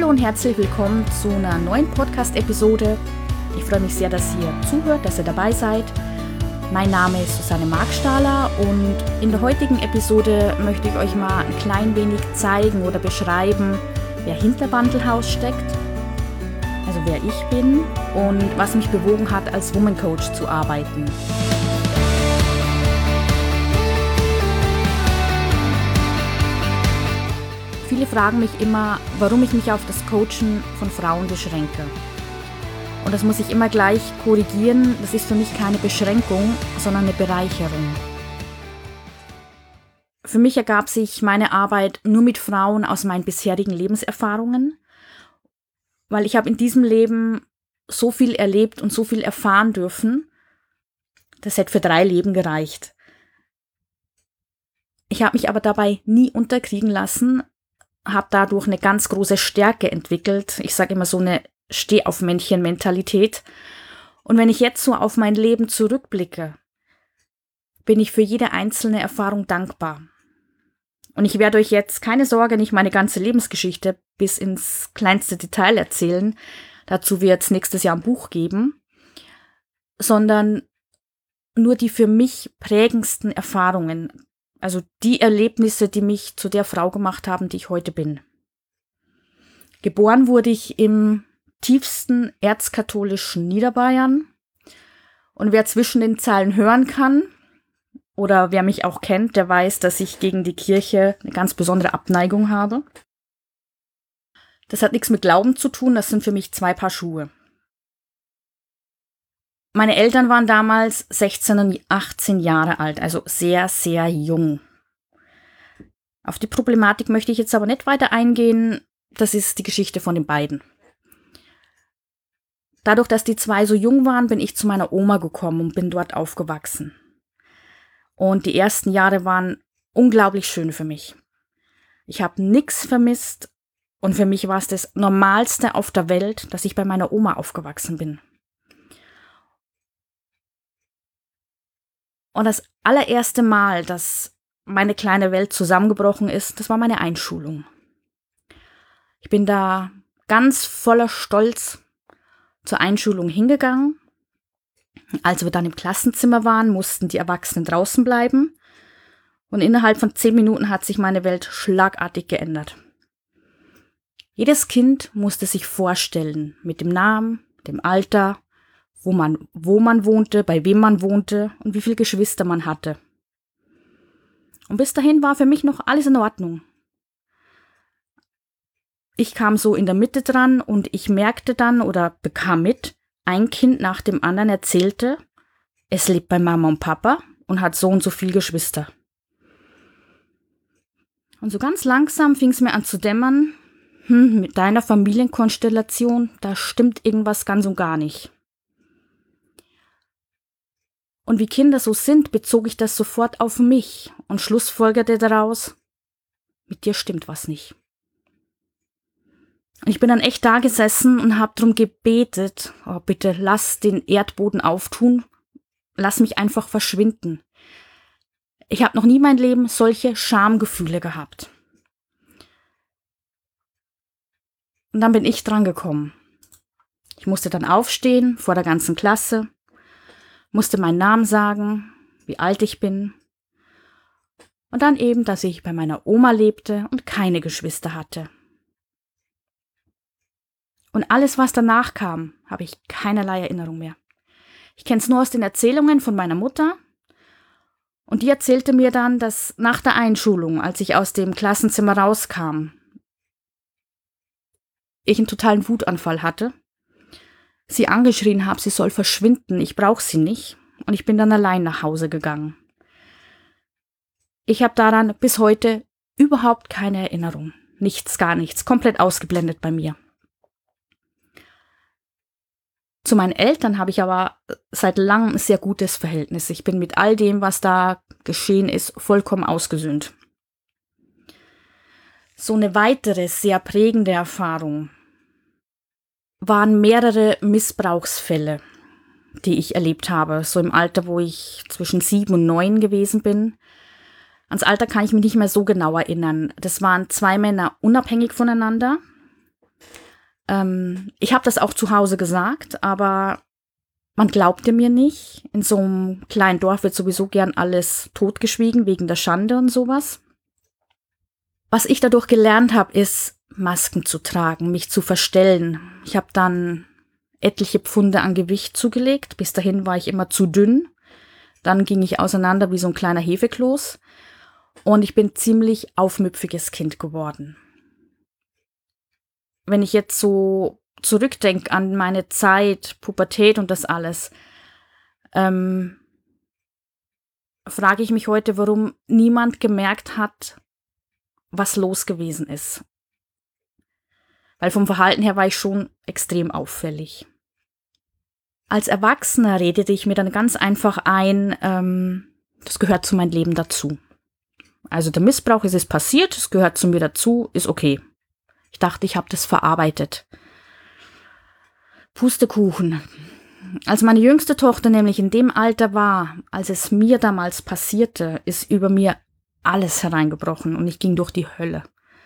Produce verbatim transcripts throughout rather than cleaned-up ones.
und herzlich willkommen zu einer neuen Podcast-Episode. Ich freue mich sehr, dass ihr zuhört, dass ihr dabei seid. Mein Name ist Susanne Markstahler und in der heutigen Episode möchte ich euch mal ein klein wenig zeigen oder beschreiben, wer hinter Wandelhaus steckt, also wer ich bin und was mich bewogen hat, als Woman Coach zu arbeiten. Viele fragen mich immer, warum ich mich auf das Coachen von Frauen beschränke. Und das muss ich immer gleich korrigieren, das ist für mich keine Beschränkung, sondern eine Bereicherung. Für mich ergab sich meine Arbeit nur mit Frauen aus meinen bisherigen Lebenserfahrungen, weil ich habe in diesem Leben so viel erlebt und so viel erfahren dürfen, das hätte für drei Leben gereicht. Ich habe mich aber dabei nie unterkriegen lassen, habe dadurch eine ganz große Stärke entwickelt. Ich sage immer so eine Steh-auf-Männchen-Mentalität. Und wenn ich jetzt so auf mein Leben zurückblicke, bin ich für jede einzelne Erfahrung dankbar. Und ich werde euch jetzt, keine Sorge, nicht meine ganze Lebensgeschichte bis ins kleinste Detail erzählen. Dazu wird es nächstes Jahr ein Buch geben. Sondern nur die für mich prägendsten Erfahrungen. Also die Erlebnisse, die mich zu der Frau gemacht haben, die ich heute bin. Geboren wurde ich im tiefsten erzkatholischen Niederbayern. Und wer zwischen den Zeilen hören kann, oder wer mich auch kennt, der weiß, dass ich gegen die Kirche eine ganz besondere Abneigung habe. Das hat nichts mit Glauben zu tun, das sind für mich zwei Paar Schuhe. Meine Eltern waren damals sechzehn und achtzehn Jahre alt, also sehr, sehr jung. Auf die Problematik möchte ich jetzt aber nicht weiter eingehen, das ist die Geschichte von den beiden. Dadurch, dass die zwei so jung waren, bin ich zu meiner Oma gekommen und bin dort aufgewachsen. Und die ersten Jahre waren unglaublich schön für mich. Ich habe nichts vermisst und für mich war es das Normalste auf der Welt, dass ich bei meiner Oma aufgewachsen bin. Und das allererste Mal, dass meine kleine Welt zusammengebrochen ist, das war meine Einschulung. Ich bin da ganz voller Stolz zur Einschulung hingegangen. Als wir dann im Klassenzimmer waren, mussten die Erwachsenen draußen bleiben. Und innerhalb von zehn Minuten hat sich meine Welt schlagartig geändert. Jedes Kind musste sich vorstellen mit dem Namen, dem Alter, wo man, wo man wohnte, bei wem man wohnte und wie viele Geschwister man hatte. Und bis dahin war für mich noch alles in Ordnung. Ich kam so in der Mitte dran und ich merkte dann oder bekam mit, ein Kind nach dem anderen erzählte, es lebt bei Mama und Papa und hat so und so viele Geschwister. Und so ganz langsam fing es mir an zu dämmern, hm, mit deiner Familienkonstellation, da stimmt irgendwas ganz und gar nicht. Und wie Kinder so sind, bezog ich das sofort auf mich und schlussfolgerte daraus, mit dir stimmt was nicht. Und ich bin dann echt da gesessen und habe darum gebetet, oh bitte lass den Erdboden auftun, lass mich einfach verschwinden. Ich habe noch nie mein Leben solche Schamgefühle gehabt. Und dann bin ich dran gekommen. Ich musste dann aufstehen vor der ganzen Klasse, musste meinen Namen sagen, wie alt ich bin und dann eben, dass ich bei meiner Oma lebte und keine Geschwister hatte. Und alles, was danach kam, habe ich keinerlei Erinnerung mehr. Ich kenne es nur aus den Erzählungen von meiner Mutter und die erzählte mir dann, dass nach der Einschulung, als ich aus dem Klassenzimmer rauskam, ich einen totalen Wutanfall hatte, sie angeschrien habe, sie soll verschwinden, ich brauche sie nicht. Und ich bin dann allein nach Hause gegangen. Ich habe daran bis heute überhaupt keine Erinnerung. Nichts, gar nichts. Komplett ausgeblendet bei mir. Zu meinen Eltern habe ich aber seit langem ein sehr gutes Verhältnis. Ich bin mit all dem, was da geschehen ist, vollkommen ausgesöhnt. So eine weitere, sehr prägende Erfahrung waren mehrere Missbrauchsfälle, die ich erlebt habe, so im Alter, wo ich zwischen sieben und neun gewesen bin. Ans Alter kann ich mich nicht mehr so genau erinnern. Das waren zwei Männer unabhängig voneinander. Ähm, ich habe das auch zu Hause gesagt, aber man glaubte mir nicht. In so einem kleinen Dorf wird sowieso gern alles totgeschwiegen wegen der Schande und sowas. Was ich dadurch gelernt habe, ist, Masken zu tragen, mich zu verstellen. Ich habe dann etliche Pfunde an Gewicht zugelegt. Bis dahin war ich immer zu dünn. Dann ging ich auseinander wie so ein kleiner Hefekloß. Und ich bin ziemlich aufmüpfiges Kind geworden. Wenn ich jetzt so zurückdenke an meine Zeit, Pubertät und das alles, ähm, frage ich mich heute, warum niemand gemerkt hat, was los gewesen ist. Weil vom Verhalten her war ich schon extrem auffällig. Als Erwachsener redete ich mir dann ganz einfach ein, ähm, das gehört zu meinem Leben dazu. Also der Missbrauch ist es passiert, es gehört zu mir dazu, ist okay. Ich dachte, ich habe das verarbeitet. Pustekuchen. Als meine jüngste Tochter nämlich in dem Alter war, als es mir damals passierte, ist über mir alles hereingebrochen und ich ging durch die Hölle.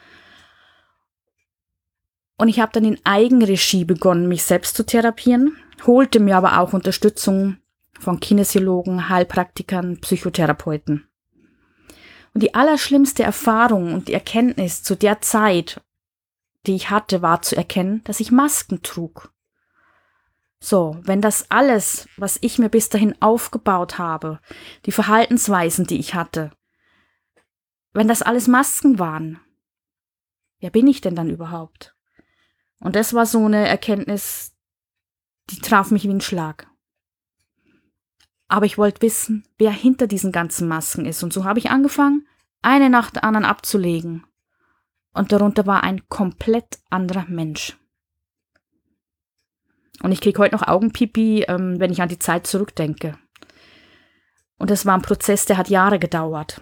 Und ich habe dann in Eigenregie begonnen, mich selbst zu therapieren, holte mir aber auch Unterstützung von Kinesiologen, Heilpraktikern, Psychotherapeuten. Und die allerschlimmste Erfahrung und die Erkenntnis zu der Zeit, die ich hatte, war zu erkennen, dass ich Masken trug. So, wenn das alles, was ich mir bis dahin aufgebaut habe, die Verhaltensweisen, die ich hatte, wenn das alles Masken waren, wer bin ich denn dann überhaupt? Und das war so eine Erkenntnis, die traf mich wie ein Schlag. Aber ich wollte wissen, wer hinter diesen ganzen Masken ist. Und so habe ich angefangen, eine nach der anderen abzulegen. Und darunter war ein komplett anderer Mensch. Und ich kriege heute noch Augenpipi, ähm, wenn ich an die Zeit zurückdenke. Und das war ein Prozess, der hat Jahre gedauert.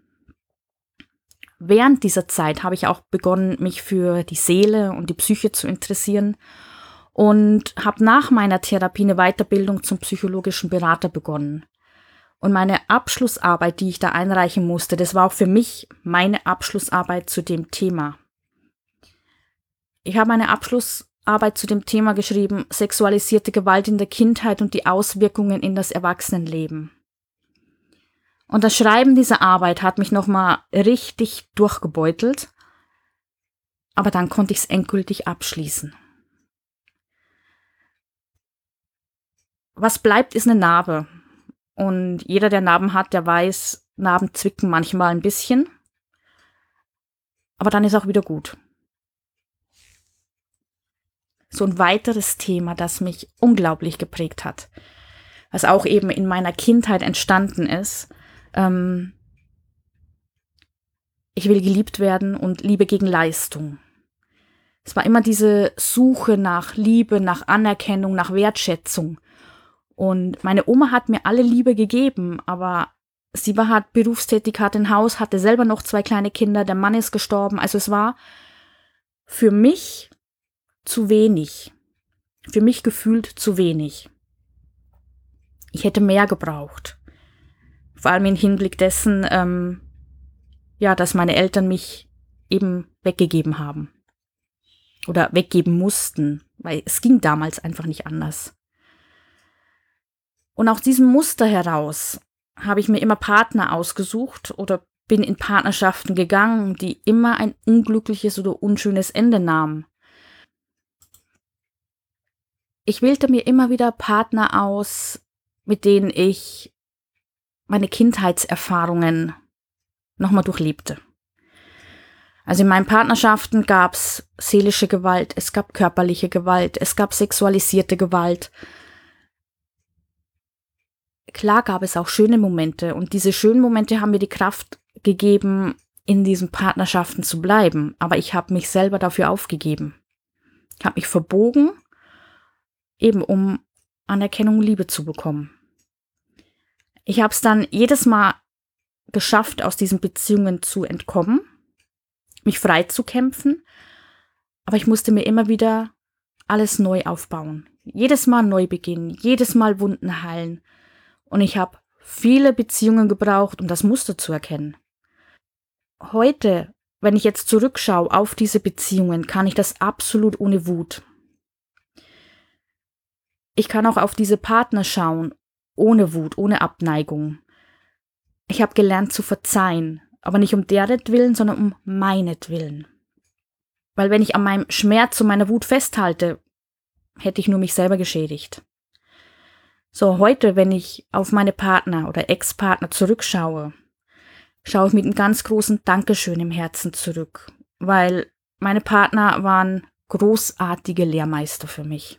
Während dieser Zeit habe ich auch begonnen, mich für die Seele und die Psyche zu interessieren und habe nach meiner Therapie eine Weiterbildung zum psychologischen Berater begonnen. Und meine Abschlussarbeit, die ich da einreichen musste, das war auch für mich meine Abschlussarbeit zu dem Thema. Ich habe meine Abschlussarbeit zu dem Thema geschrieben, sexualisierte Gewalt in der Kindheit und die Auswirkungen in das Erwachsenenleben. Und das Schreiben dieser Arbeit hat mich nochmal richtig durchgebeutelt, aber dann konnte ich es endgültig abschließen. Was bleibt, ist eine Narbe. Und jeder, der Narben hat, der weiß, Narben zwicken manchmal ein bisschen, aber dann ist auch wieder gut. So ein weiteres Thema, das mich unglaublich geprägt hat, was auch eben in meiner Kindheit entstanden ist. Ähm, ich will geliebt werden und Liebe gegen Leistung. Es war immer diese Suche nach Liebe, nach Anerkennung, nach Wertschätzung. Und meine Oma hat mir alle Liebe gegeben, aber sie war halt berufstätig, hatte ein Haus, hatte selber noch zwei kleine Kinder, der Mann ist gestorben. Also es war für mich zu wenig. Für mich gefühlt zu wenig. Ich hätte mehr gebraucht. Vor allem im Hinblick dessen, ähm, ja, dass meine Eltern mich eben weggegeben haben. Oder weggeben mussten, weil es ging damals einfach nicht anders. Und aus diesem Muster heraus habe ich mir immer Partner ausgesucht oder bin in Partnerschaften gegangen, die immer ein unglückliches oder unschönes Ende nahmen. Ich wählte mir immer wieder Partner aus, mit denen ich meine Kindheitserfahrungen nochmal durchlebte. Also in meinen Partnerschaften gab es seelische Gewalt, es gab körperliche Gewalt, es gab sexualisierte Gewalt. Klar gab es auch schöne Momente und diese schönen Momente haben mir die Kraft gegeben, in diesen Partnerschaften zu bleiben. Aber ich habe mich selber dafür aufgegeben. Ich habe mich verbogen, eben um Anerkennung und Liebe zu bekommen. Ich habe es dann jedes Mal geschafft, aus diesen Beziehungen zu entkommen, mich frei zu kämpfen, aber ich musste mir immer wieder alles neu aufbauen. Jedes Mal neu beginnen, jedes Mal Wunden heilen. Und ich habe viele Beziehungen gebraucht, um das Muster zu erkennen. Heute, wenn ich jetzt zurückschaue auf diese Beziehungen, kann ich das absolut ohne Wut. Ich kann auch auf diese Partner schauen, ohne Wut, ohne Abneigung. Ich habe gelernt zu verzeihen, aber nicht um deretwillen, sondern um meinetwillen. Weil wenn ich an meinem Schmerz und meiner Wut festhalte, hätte ich nur mich selber geschädigt. So, heute, wenn ich auf meine Partner oder Ex-Partner zurückschaue, schaue ich mit einem ganz großen Dankeschön im Herzen zurück, weil meine Partner waren großartige Lehrmeister für mich.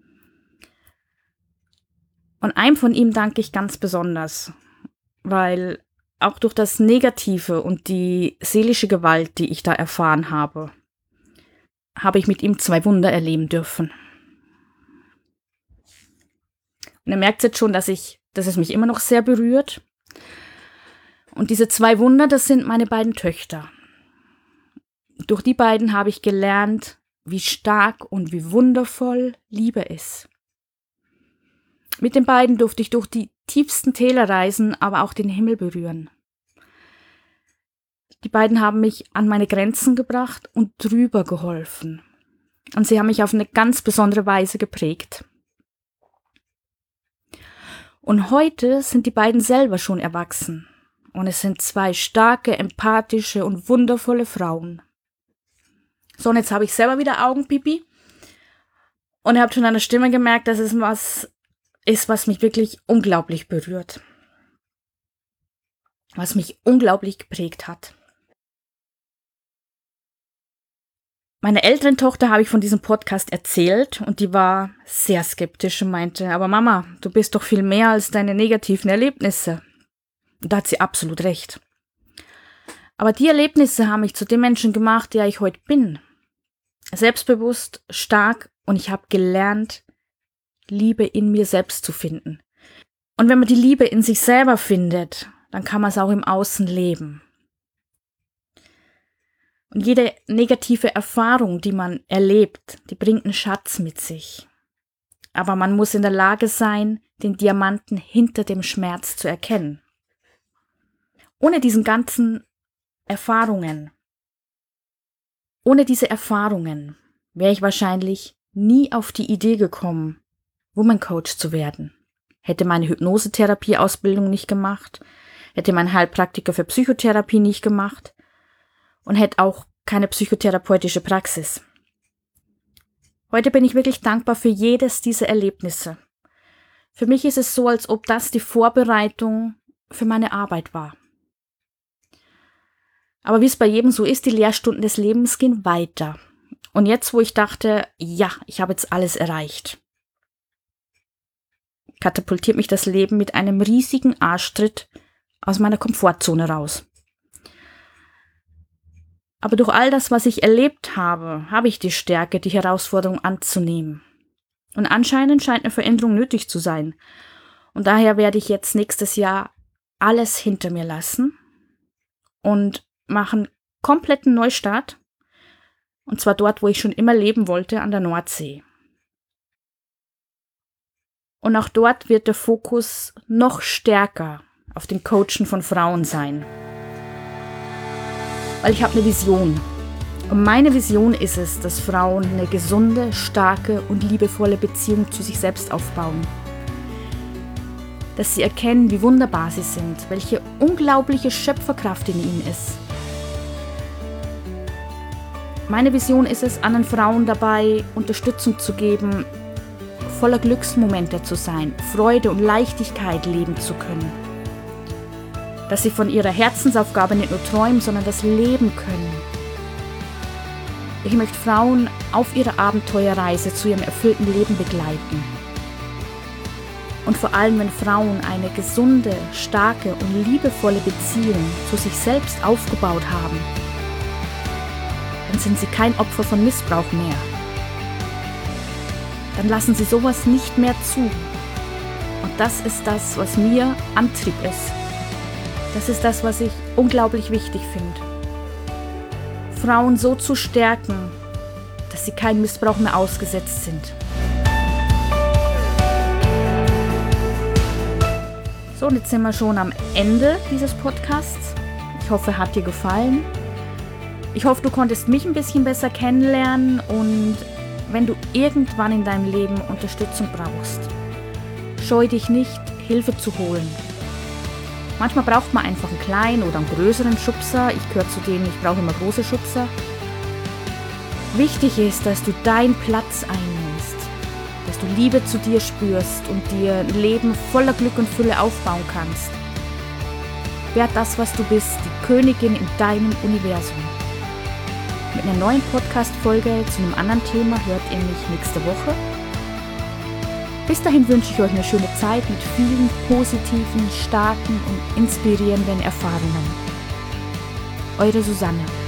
Und einem von ihm danke ich ganz besonders, weil auch durch das Negative und die seelische Gewalt, die ich da erfahren habe, habe ich mit ihm zwei Wunder erleben dürfen. Und ihr merkt jetzt schon, dass ich, dass es mich immer noch sehr berührt. Und diese zwei Wunder, das sind meine beiden Töchter. Durch die beiden habe ich gelernt, wie stark und wie wundervoll Liebe ist. Mit den beiden durfte ich durch die tiefsten Täler reisen, aber auch den Himmel berühren. Die beiden haben mich an meine Grenzen gebracht und drüber geholfen. Und sie haben mich auf eine ganz besondere Weise geprägt. Und heute sind die beiden selber schon erwachsen. Und es sind zwei starke, empathische und wundervolle Frauen. So, und jetzt habe ich selber wieder Augenpipi. Und ihr habt schon an der Stimme gemerkt, dass es was ist, was mich wirklich unglaublich berührt. Was mich unglaublich geprägt hat. Meiner älteren Tochter habe ich von diesem Podcast erzählt und die war sehr skeptisch und meinte, aber Mama, du bist doch viel mehr als deine negativen Erlebnisse. Und da hat sie absolut recht. Aber die Erlebnisse haben mich zu dem Menschen gemacht, der ich heute bin. Selbstbewusst, stark und ich habe gelernt, Liebe in mir selbst zu finden. Und wenn man die Liebe in sich selber findet, dann kann man es auch im Außen leben. Und jede negative Erfahrung, die man erlebt, die bringt einen Schatz mit sich. Aber man muss in der Lage sein, den Diamanten hinter dem Schmerz zu erkennen. Ohne diesen ganzen Erfahrungen, ohne diese Erfahrungen wäre ich wahrscheinlich nie auf die Idee gekommen, Woman-Coach zu werden. Hätte meine Hypnosetherapie-Ausbildung nicht gemacht, hätte mein Heilpraktiker für Psychotherapie nicht gemacht und hätte auch keine psychotherapeutische Praxis. Heute bin ich wirklich dankbar für jedes dieser Erlebnisse. Für mich ist es so, als ob das die Vorbereitung für meine Arbeit war. Aber wie es bei jedem so ist, die Lehrstunden des Lebens gehen weiter. Und jetzt, wo ich dachte, ja, ich habe jetzt alles erreicht, katapultiert mich das Leben mit einem riesigen Arschtritt aus meiner Komfortzone raus. Aber durch all das, was ich erlebt habe, habe ich die Stärke, die Herausforderung anzunehmen. Und anscheinend scheint eine Veränderung nötig zu sein. Und daher werde ich jetzt nächstes Jahr alles hinter mir lassen und machen kompletten Neustart. Und zwar dort, wo ich schon immer leben wollte, an der Nordsee. Und auch dort wird der Fokus noch stärker auf dem Coachen von Frauen sein. Weil ich habe eine Vision. Und meine Vision ist es, dass Frauen eine gesunde, starke und liebevolle Beziehung zu sich selbst aufbauen. Dass sie erkennen, wie wunderbar sie sind, welche unglaubliche Schöpferkraft in ihnen ist. Meine Vision ist es, anderen Frauen dabei Unterstützung zu geben, voller Glücksmomente zu sein, Freude und Leichtigkeit leben zu können. Dass sie von ihrer Herzensaufgabe nicht nur träumen, sondern das leben können. Ich möchte Frauen auf ihrer Abenteuerreise zu ihrem erfüllten Leben begleiten. Und vor allem, wenn Frauen eine gesunde, starke und liebevolle Beziehung zu sich selbst aufgebaut haben, dann sind sie kein Opfer von Missbrauch mehr. Dann lassen sie sowas nicht mehr zu. Und das ist das, was mir Antrieb ist. Das ist das, was ich unglaublich wichtig finde. Frauen so zu stärken, dass sie keinem Missbrauch mehr ausgesetzt sind. So, und jetzt sind wir schon am Ende dieses Podcasts. Ich hoffe, er hat dir gefallen. Ich hoffe, du konntest mich ein bisschen besser kennenlernen und wenn du irgendwann in deinem Leben Unterstützung brauchst. Scheu dich nicht, Hilfe zu holen. Manchmal braucht man einfach einen kleinen oder einen größeren Schubser. Ich gehöre zu denen, ich brauche immer große Schubser. Wichtig ist, dass du deinen Platz einnimmst, dass du Liebe zu dir spürst und dir ein Leben voller Glück und Fülle aufbauen kannst. Werd das, was du bist, die Königin in deinem Universum. Mit einer neuen Podcast-Folge zu einem anderen Thema hört ihr mich nächste Woche. Bis dahin wünsche ich euch eine schöne Zeit mit vielen positiven, starken und inspirierenden Erfahrungen. Eure Susanne.